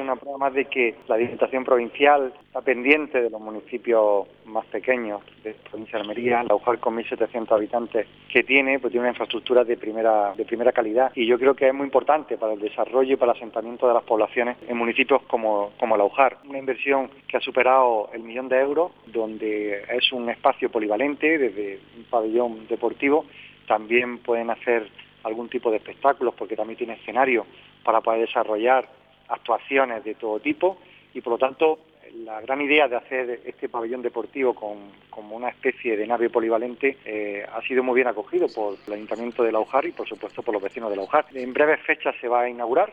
una prueba más de que la Diputación Provincial está pendiente de los municipios más pequeños de la provincia de Almería. Laujar, con 1.700 habitantes que tiene, pues tiene una infraestructura de primera calidad, y yo creo que es muy importante para el desarrollo y para el asentamiento de las poblaciones en municipios como Laujar. Una inversión que ha superado el 1.000.000 de euros, donde es un espacio polivalente, desde un pabellón deportivo, también pueden hacer algún tipo de espectáculos, porque también tiene escenario para poder desarrollar actuaciones de todo tipo, y por lo tanto la gran idea de hacer este pabellón deportivo como una especie de nave polivalente ha sido muy bien acogido por el Ayuntamiento de Laujar y por supuesto por los vecinos de Laujar. En breves fechas se va a inaugurar.